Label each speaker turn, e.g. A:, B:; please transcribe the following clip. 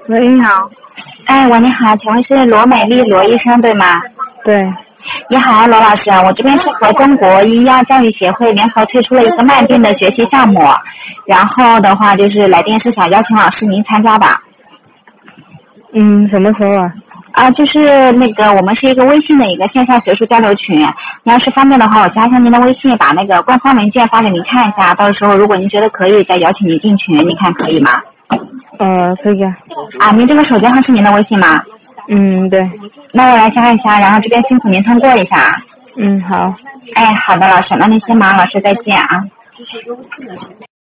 A: 喂，你好。
B: 哎，喂，你好，请问是罗美丽罗医生对吗？
A: 对。
B: 你好，罗老师，我这边是和中国医药教育协会联合推出了一个慢病的学习项目，然后的话就是来电是想邀请老师您参加吧。
A: 什么时候啊？
B: 就是那个我们是一个微信的一个线上学术交流群，你要是方便的话，我加一下您的微信，把那个官方文件发给您看一下，到时候如果您觉得可以，再邀请您进群，您看可以吗？
A: 可以啊。
B: 您这个手机号是您的微信吗？
A: 对。
B: 那我来加一下，然后这边辛苦您通过一下。
A: 好。
B: 好的，老师，那您先忙，老师再见啊。